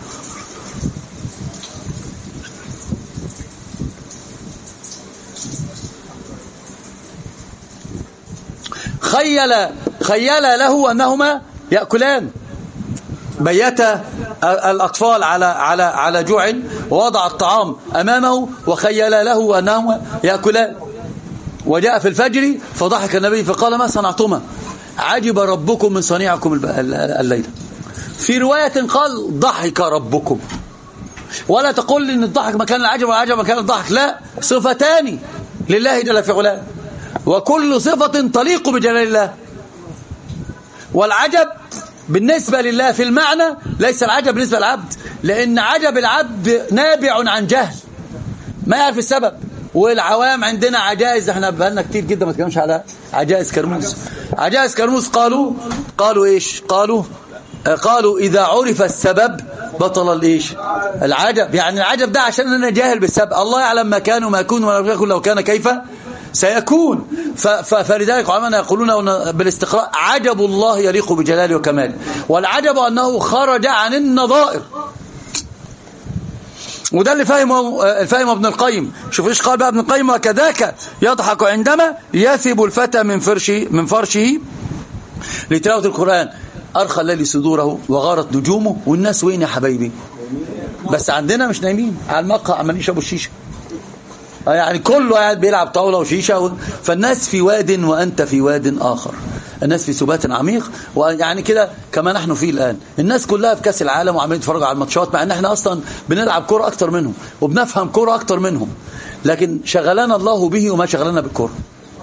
خيل له أنهما يأكلان، بيت الأطفال على جوع ووضع الطعام أمامه وخيل له أنهما يأكلان، وجاء في الفجر فضحك النبي فقال ما صنعتما؟ عجب ربكم من صنيعكم الليلة. في رواية قال ضحك ربكم، ولا تقول إن الضحك مكان العجب والعجب مكان الضحك، لا، صفتان لله جل في علاه، وكل صفة تليق بجلال الله. والعجب بالنسبة لله في المعنى ليس العجب بالنسبة للعبد، لأن عجب العبد نابع عن جهل ما يعرف السبب. والعوام عندنا عجائز، احنا بقالنا كتير جدا ما تكلمش على عجائز كرموز. عجائز كرموز قالوا ايش؟ قالوا إذا عرف السبب بطل الايش؟ العجب. يعني العجب ده عشان انا جاهل بالسبب، الله يعلم ما كان وما يكون ولا يكون لو كان كيف سيكون. فلذلك علماء يقولون بالاستقراء عجب الله يليق بجلاله وكماله. والعجب أنه خرج عن النظائر، وده اللي فاهمه ابن القيم. شوف ايش قال بقى ابن القيم: وكذاك يضحك عندما يثب الفتى من فرشه لتلاوة القرآن، أرخى الليل صدوره وغارت نجومه. والناس وين يا حبايبي؟ بس عندنا مش نايمين على المقهى عمالين يشربوا الشيشه، يعني كله قاعد بيلعب طاوله وشيشه. فالناس في واد وانت في واد اخر، الناس في سبات عميق. ويعني كده كما نحن فيه الان، الناس كلها في كاس العالم وعمالين يتفرجوا على الماتشات، مع ان احنا اصلا بنلعب كوره اكتر منهم وبنفهم كوره اكتر منهم، لكن شغلنا الله به وما شغلنا بالكوره.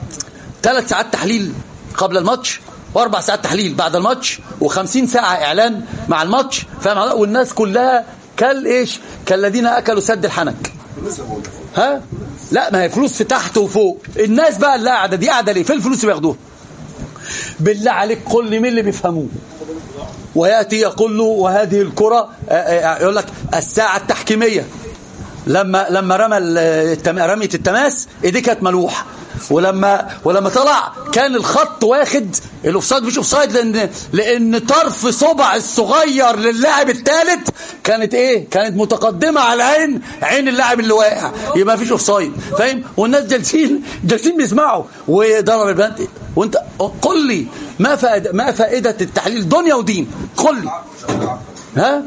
3 ساعات تحليل قبل الماتش، و4 ساعات تحليل بعد الماتش، و50 ساعه اعلان مع الماتش، فاهم؟ والناس كلها كالايش؟ كالذين اكلوا سد الحنك. ها؟ لا، ما هي فلوس في تحت وفوق. الناس بقى اللي قاعده دي قاعده ليه؟ فين الفلوس اللي بياخدوها؟ بالله عليك قل لي مين اللي بيفهموه. وياتي يقول له وهذه الكره، يقول لك الساعه التحكيميه لما رميه التماس ايديه كانت ملوحه، ولما طلع كان الخط واخد الاوفسايد مش اوفسايد، لان طرف صبع الصغير للاعب الثالث كانت ايه؟ كانت متقدمه على عين اللاعب اللي واقع، يبقى مفيش اوفسايد، فاهم؟ والناس جالسين بيسمعوا وضرب البند. وانت قل لي ما فائده التحليل دنيا ودين؟ قل لي. ها؟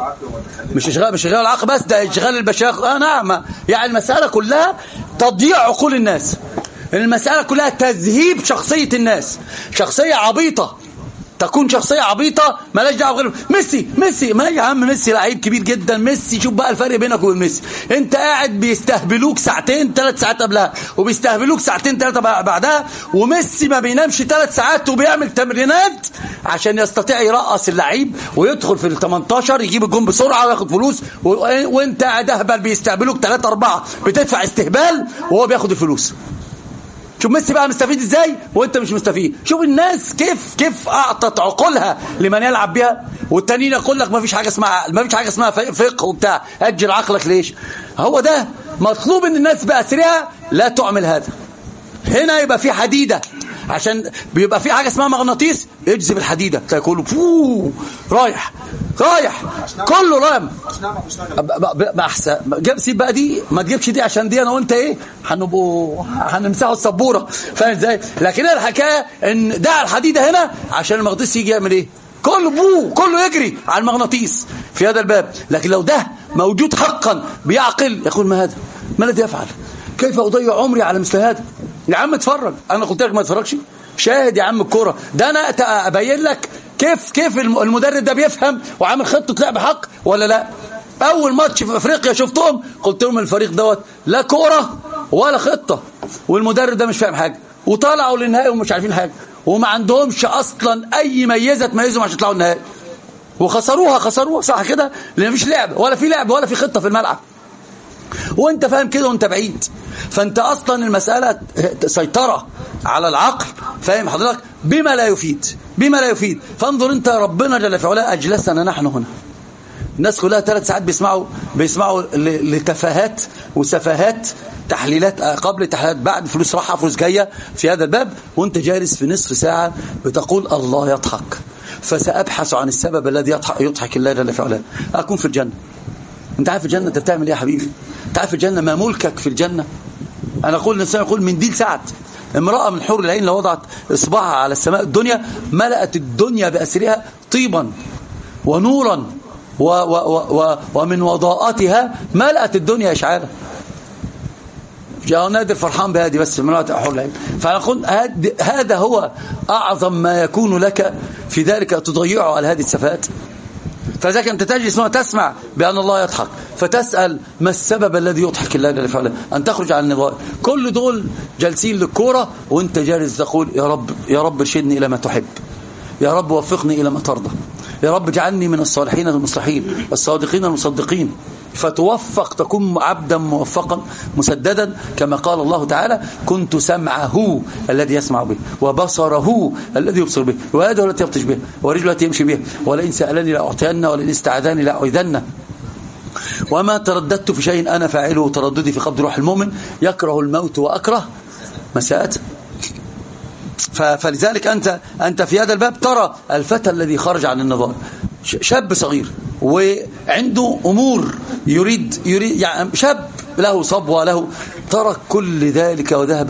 مش اشغال العقل بس، ده اشغال البشر. نعم، يعني المساله كلها تضييع عقول الناس، المساله كلها تذهيب شخصيه الناس. شخصيه عبيطه تكون شخصيه عبيطه مالهاش دعوه غير ميسي. ما يا عم ميسي لعيب كبير جدا، ميسي شوف بقى الفرق بينك وبين ميسي. انت قاعد بيستهبلوك 2-3 ساعات قبلها، وبيستهبلوك 2-3 بعدها، وميسي ما بينامش 3 ساعات وبيعمل تمرينات عشان يستطيع يرقص اللعيب ويدخل في ال18 يجيب الجون بسرعه وياخد فلوس، وانت قاعد اهبل بيستهبلوك 3-4 بتدفع استهبال وهو بياخد الفلوس. شوف ميسي بقى مستفيد ازاي وانت مش مستفيد. شوف الناس كيف اعطت عقولها لمن يلعب بها، والتانيين يقول لك ما فيش حاجه اسمها فقه وبتاع. اجل عقلك ليش؟ هو ده مطلوب ان الناس باسرها لا تعمل هذا. هنا يبقى في حديده، عشان بيبقى في حاجه اسمها مغناطيس يجذب الحديده، تقول رايح كله رام. احسن سيب بقى دي، ما تجيبش دي، عشان دي انا وانت ايه هنمسحوا السبوره، فاهم ازاي؟ لكن الحكايه ان دع الحديده هنا عشان المغناطيس يجي يعمل ايه؟ كله يجري على المغناطيس في هذا الباب. لكن لو ده موجود حقا بيعقل يقول ما هذا؟ ما الذي يفعل؟ كيف اضيع عمري على مثل هذا؟ يا عم اتفرج، انا قلت لك ما تتفرجش، شاهد يا عم الكوره ده. انا ابين لك كيف المدرب ده بيفهم وعامل خطه لعب حق ولا لا. اول ماتش في افريقيا شفتهم قلت لهم الفريق دوت لا كوره ولا خطه، والمدرب ده مش فاهم حاجه، وطلعوا للنهائي ومش عارفين حاجه، وما عندهمش اصلا اي ميزه تميزهم عشان يطلعوا النهائي، وخسروها صح كده، لان مفيش لعب ولا في خطه في الملعب. وانت فاهم كده وانت بعيد. فانت اصلا المسألة سيطرة على العقل، فاهم حضرتك، بما لا يفيد. فانظر انت، ربنا جل في علاه اجلسنا نحن هنا، الناس كلها 3 ساعات بيسمعوا لتفاهات وسفاهات، تحليلات قبل، تحليلات بعد، فلوس راحة فلوس جاية في هذا الباب، وانت جالس في نصف ساعة بتقول الله يضحك، فسأبحث عن السبب الذي يضحك الله جل في علاه، أكون في الجنة. انت عارف الجنة انت بتعمل ايه يا حبيبي؟ انت عارف الجنة ما ملكك في الجنة؟ انا اقول الانسان يقول من دين سعد، امرأة من حور العين لو وضعت اصبعها على السماء الدنيا ملأت الدنيا بأسرها طيبا ونورا ومن وضاءتها ملأت الدنيا إشعالا. جاء نادر فرحان بهذه بس امرأة حور العين. فنقول هذا هو أعظم ما يكون لك في ذلك، تضيعه على هذه السفهات. فذلك أنت تجلس وتسمع بأن الله يضحك، فتسأل ما السبب الذي يضحك الله جل وعلا، أن تخرج عن النظام. كل دول جالسين للكورة وأنت جالس تقول يا رب ارشدني إلى ما تحب، يا رب وفقني إلى ما ترضى، يا رب اجعلني من الصالحين المصلحين الصادقين المصدقين، فتوفق، تكون عبدا موفقا مسددا، كما قال الله تعالى كنت سمعه الذي يسمع به، وبصره الذي يبصر به، ويده التي يبطش به، ورجله التي يمشي به، ولئن سألني لأعطينه، ولئن استعاذني لأعوذنه، وما ترددت في شيء أنا فاعله ترددي في قبض روح المؤمن، يكره الموت وأكره مساءته. فلذلك أنت في هذا الباب ترى الفتى الذي خرج عن النظام، شاب صغير وعنده أمور يريد يعني شاب له صبوة له، ترك كل ذلك وذهب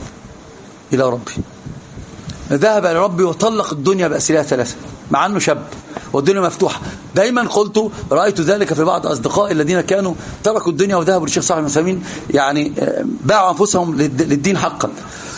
إلى ربي، ذهب إلى ربي وطلق الدنيا بأسرها 3 مع أنه شاب والدنيا مفتوحة. دايما قلت رأيت ذلك في بعض أصدقائي الذين كانوا تركوا الدنيا وذهبوا للشيخ صالح المسلمين، يعني باعوا أنفسهم للدين حقا،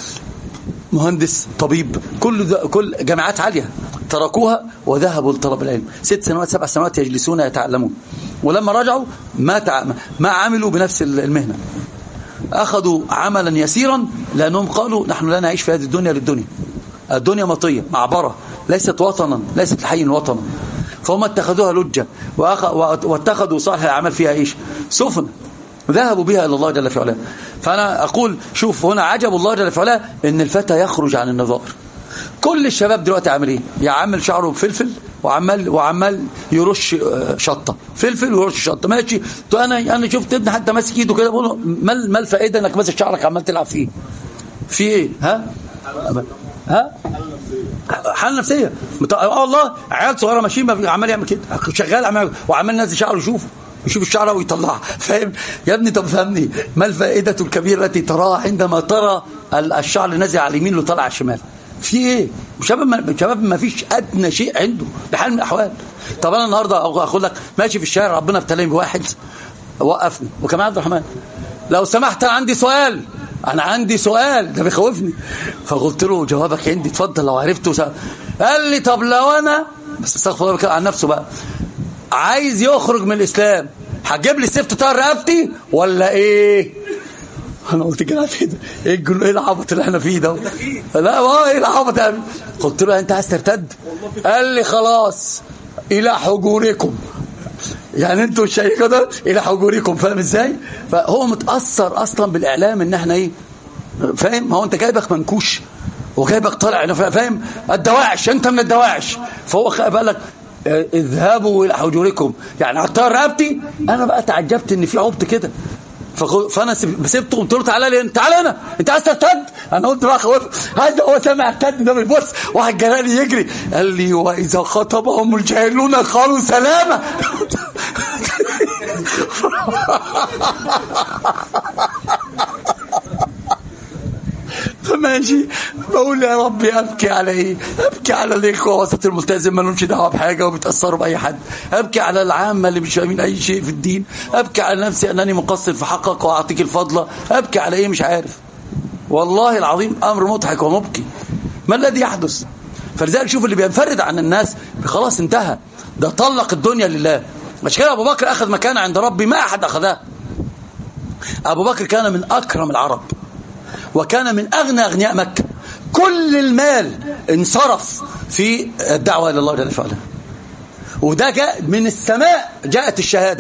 مهندس، طبيب، كل جامعات عالية تركوها وذهبوا لطلب العلم، 6 سنوات 7 سنوات يجلسون يتعلمون، ولما رجعوا ما عملوا بنفس المهنة، أخذوا عملا يسيرا لأنهم قالوا نحن لا نعيش في هذه الدنيا للدنيا، الدنيا مطية معبرة ليست وطنا، ليست لحي وطنا، فهم اتخذوها لجة واتخذوا صالح الأعمال فيها إيش؟ سفن، ذهبوا بها إلى الله جل في علاه. فأنا أقول شوف هنا عجب الله جل في علاه إن الفتى يخرج عن النظام. كل الشباب دلوقتي عامل إيه؟ يعمل شعره بفلفل وعمال يرش شطة، فلفل ويرش شطة، ماشي. أنا شفت ابن حتى ماسك إيده كده بقول له ما الفائدة إنك ماسك شعرك عمال تلعب فيه؟ في إيه؟ ها؟ حالة نفسية. والله عيال صغيرة ماشيين عمال يعمل كده، شغال وعمال نازل شعره يشوف الشعر ويطلعها، فاهم يا ابني؟ طب فهمني، ما الفائدة الكبيرة التي تراها عندما ترى الشعر نازل على اليمين وطلع على الشمال؟ في ايه؟ شباب ما فيش ادنى شيء عنده بحال من الاحوال. طب انا النهارده اقول لك ماشي في الشارع، ربنا ابتلاني بواحد وقفني، وكمان عبد الرحمن لو سمحت انا عندي سؤال ده بيخوفني، فقلت له جوابك عندي، اتفضل لو عرفته. قال لي طب لو انا بس استغفر الله بكده عن نفسه بقى عايز يخرج من الإسلام، هتجيب لي سيف تطير رقبتي ولا ايه؟ انا قلت كده ايه العبط اللي احنا فيه ده؟ لا ايه العبط ده؟ قلت له انت عايز ترتد؟ قال لي خلاص الى حجوركم، يعني انتوا الشيخ ده الى حجوركم، فاهم ازاي؟ فهو متاثر اصلا بالاعلام ان احنا ايه، فاهم؟ هو انت جايبك منكوش وجايبك طالع، فاهم؟ الدواعش، انت من الدواعش، فهو قال لك اذهبوا الى حجوركم، يعني هتطير رقبتي. انا بقى تعجبت ان في عبط كده، فانا سبته وقلت له تعالى انا انت عايز ترتد؟ انا قلت بقى خوف هذا هو سامع التد ده بيبص، واحد جراني يجري قال لي واذا خطبهم الجاهلون قالوا سلاما. فماشي بقول يا ربي ابكي على ايه؟ ابكي على الاخوه وسط الملتزم ما لهمش دعوه بحاجه وبيتاثروا باي حد، ابكي على العامه اللي مش فاهمين اي شيء في الدين، ابكي على نفسي انني مقصر في حقك واعطيك الفضل، ابكي على ايه مش عارف. والله العظيم امر مضحك ومبكي. ما الذي يحدث؟ فلذلك شوف اللي بينفرد عن الناس خلاص انتهى، ده طلق الدنيا لله. مش كده ابو بكر اخذ مكانه عند ربي ما احد اخذها. ابو بكر كان من اكرم العرب وكان من أغنى أغنياء مكة، كل المال انصرف في الدعوة إلى الله جل وعلا، وده جاء من السماء، جاءت الشهادة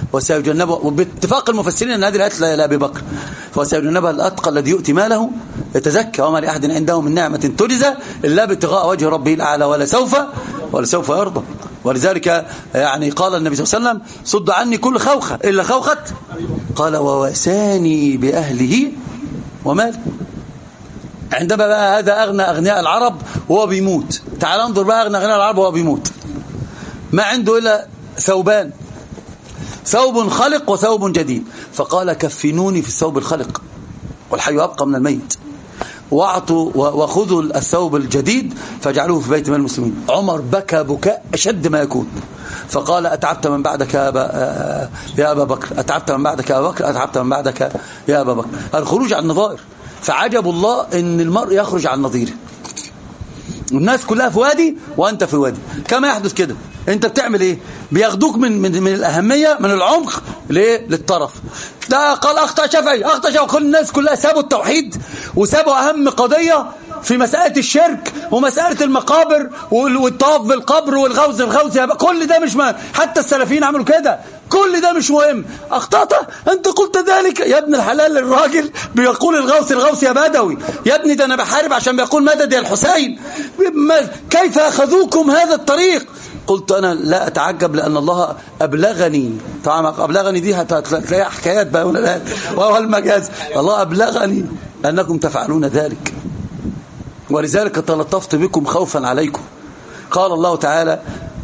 وسيجنبها، وباتفاق المفسرين أن هذه الآية لأبي بكر، وسيجنبها الأتقى الذي يؤتي ماله يتزكى وما لأحد عنده من نعمة تجزى إلا ابتغاء وجه ربه الأعلى ولسوف يرضى. ولذلك يعني قال النبي صلى الله عليه وسلم صد عني كل خوخة إلا خوخة، قال وواساني بأهله وماله. عندما بقى هذا أغنى أغنياء العرب وهو بيموت، تعال انظر بقى أغنى أغنياء العرب وهو بيموت، ما عنده إلا ثوبان، ثوب خلق وثوب جديد، فقال كفنوني في الثوب الخلق والحي أبقى من الميت، واعطوا وخذوا الثوب الجديد فجعلوه في بيت مال المسلمين. عمر بكى بكاء أشد ما يكون، فقال أتعبت من بعدك يا أبا بكر، أتعبت من بعدك يا أبا بكر، أتعبت من بعدك يا أبا بكر. الخروج عن النظائر، فعجب الله أن المرء يخرج عن نظيره. الناس كلها في وادي وأنت في وادي، كما يحدث كده. أنت بتعمل إيه؟ بياخدوك من الأهمية، من العمق للطرف. ده قال أخطأ شافعي، أخطأ شافعي. كل الناس كلها سابوا التوحيد وسابوا أهم قضية في مسألة الشرك ومسألة المقابر والطواف بالقبر والغوث كل ده مش مهم. حتى السلفيين عملوا كده، كل ده مش مهم. أخطأت أنت قلت ذلك يا ابن الحلال. الراجل بيقول الغوث يا بدوي، يا ابني ده أنا بحارب عشان بيقول مدد يا الحسين، كيف أخذوكم هذا الطريق؟ قلت أنا لا أتعجب لأن الله أبلغني. طبعا أبلغني دي هتلاقيها حكايات بقى ولا لا، وهو المجاز. الله أبلغني أنكم تفعلون ذلك، ولذلك تلطفت بكم خوفا عليكم. قال الله تعالى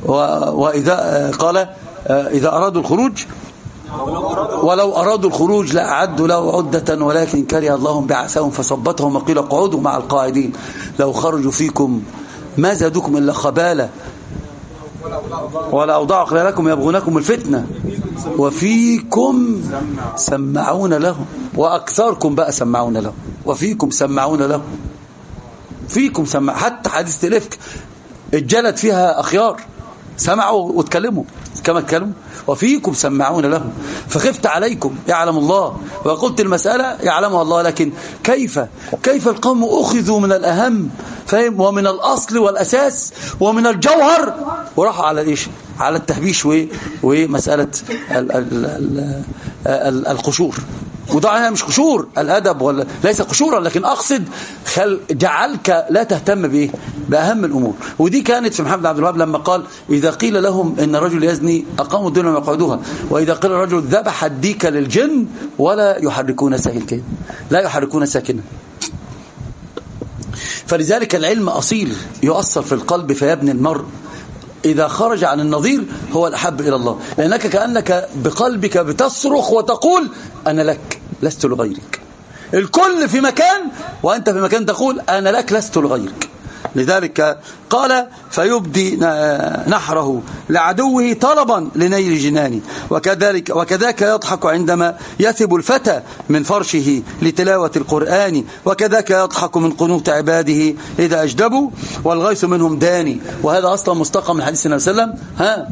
وإذا قال إذا أرادوا الخروج ولو أرادوا الخروج لأعدوا له عدة ولكن كره الله بعثهم فثبتهم وقيل اقعدوا مع القاعدين لو خرجوا فيكم ما زادوكم إلا خبالة ولا أوضعوا خلالكم يبغونكم الفتنة وفيكم سمعون لهم، وأكثركم بقى سمعون لهم، وفيكم سمعون لهم، فيكم سمع. حتى حديث الإفك الجلد فيها أخيار سمعوا واتكلموا كما اتكلموا، وفيكم سمعون لهم. فخفت عليكم يعلم الله، وقلت المسألة يعلمها الله، لكن كيف القوم أخذوا من الأهم فهم ومن الأصل والأساس ومن الجوهر وراحوا على إيش؟ على التهبيش ومسألة القشور. وده مش قشور الأدب ولا ليس قشورا، لكن أقصد جعلك لا تهتم بإيه؟ بأهم الأمور. ودي كانت في محمد عبد الوهاب لما قال إذا قيل لهم إن الرجل يزني أقاموا الدنيا ويقعدوها، وإذا قيل الرجل ذبح الديك للجن ولا يحركون ساكنا، لا يحركون ساكنا. فلذلك العلم أصيل يؤثر في القلب فيبني المرء. إذا خرج عن النظير هو الأحب إلى الله، لأنك كأنك بقلبك بتصرخ وتقول أنا لك لست لغيرك. الكل في مكان وأنت في مكان تقول أنا لك لست لغيرك. لذلك قال فيبدي نحره لعدوه طلبا لنيل جناني، وكذاك يضحك عندما يثب الفتى من فرشه لتلاوة القرآن، وكذاك يضحك من قنوت عباده إذا أجدبوا والغيث منهم داني. وهذا أصلا مستقى من حديث النبي صلى الله عليه وسلم.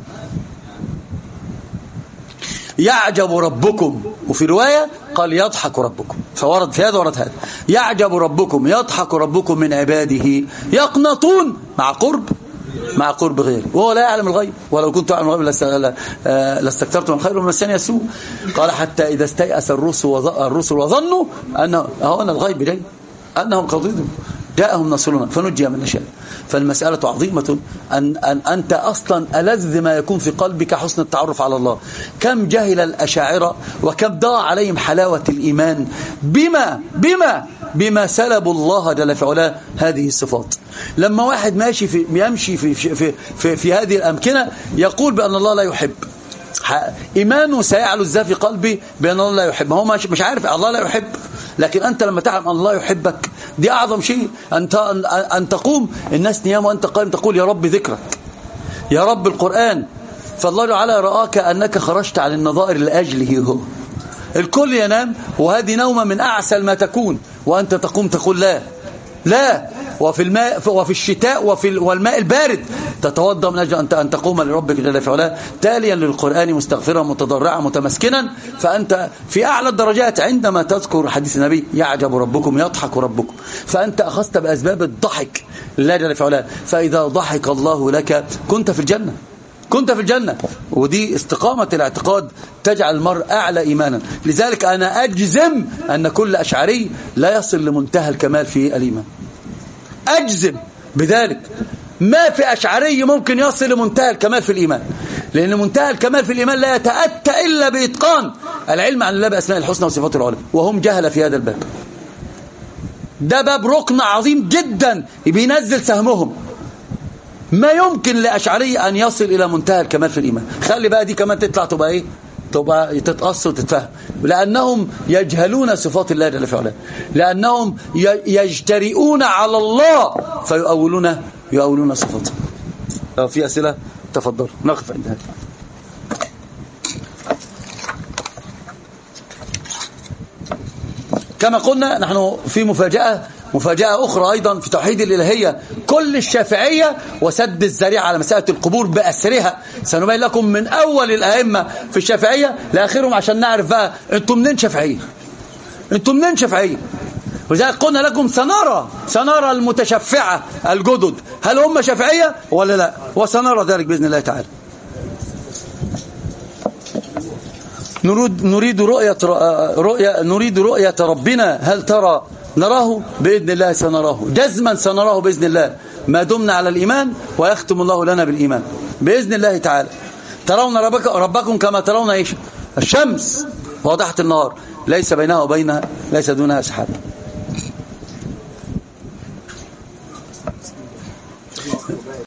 يعجب ربكم، وفي رواية قال يضحك ربكم، فورد في هذا ورد هذا. يعجب ربكم يضحك ربكم من عباده يقنطون مع قرب غيره وهو لا يعلم الغيب ولو كنت أعلم الغيب لاستكثرت من الخير وما مسني السوء. قال حتى إذا استيأس الرسل وظنوا أن الغيب جاي أنهم قضيضوا جاءهم نصرنا فنجي من نشاء. فالمسألة عظيمة أن أنت أصلا ألذ ما يكون في قلبك حسن التعرف على الله. كم جهل الأشاعرة وكم ضاع عليهم حلاوة الإيمان بما سلبوا الله جل في علاه هذه الصفات. لما واحد يمشي في هذه الأمكنة يقول بأن الله لا يحب، إيمانه سيعلو ازاي في قلبي بأن الله لا يحب. هو مش عارف الله لا يحب، لكن أنت لما تعلم أن الله يحبك دي أعظم شيء. أن تقوم الناس نيام وأنت قائم تقول يا رب ذكرك، يا رب القرآن. فالله تعالى رآك أنك خرجت عن النظائر لأجله هو. الكل ينام وهذه نومة من أعسل ما تكون، وأنت تقوم تقول لا وفي الماء وفي الشتاء والماء البارد تتوضا من أجل أن تقوم لربك جل في علاه تاليا للقرآن مستغفرا متضرعا متمسكنا. فأنت في أعلى الدرجات عندما تذكر حديث النبي يعجب ربكم يضحك ربكم، فأنت أخذت بأسباب الضحك لله جل في علاه. فإذا ضحك الله لك كنت في الجنة، كنت في الجنة. ودي استقامة الاعتقاد تجعل المرء أعلى إيمانا. لذلك أنا أجزم أن كل أشعري لا يصل لمنتهى الكمال في الإيمان، أجزم بذلك. ما في أشعري ممكن يصل لمنتهى الكمال في الإيمان، لأن منتهى الكمال في الإيمان لا يتأتى إلا بإتقان العلم عن الله بأسماء الحسنى وصفاته العلى، وهم جهل في هذا الباب. ده باب ركن عظيم جدا بينزل سهمهم. ما يمكن لأشعري أن يصل إلى منتهى الكمال في الإيمان. خلي بقى دي كمان تطلع تبقى إيه؟ تبقى تتأصل وتتفهم، لأنهم يجهلون صفات الله جل في علاه، لأنهم يجترئون على الله فيؤولون صفاته. لو في أسئلة تفضل، نقف عند هذا. كما قلنا نحن في مفاجأة أخرى أيضا في توحيد الإلهية. كل الشافعية وسد الذريعة على مسألة القبور بأسرها سنبين لكم من أول الأئمة في الشافعية لآخرهم، عشان نعرف بقى أنتم منين شافعية، أنتم منين شافعية. ولذلك قلنا لكم سنرى المتشفعة الجدد هل هم شافعية ولا لا، وسنرى ذلك بإذن الله تعالى. نريد رؤية ربنا، هل نراه بإذن الله، سنراه جزما، سنراه بإذن الله ما دمنا على الإيمان، ويختم الله لنا بالإيمان بإذن الله تعالى. ترون ربكم كما ترون الشمس واضحة النهار، ليس بينها وبينها ليس دونها سحاب.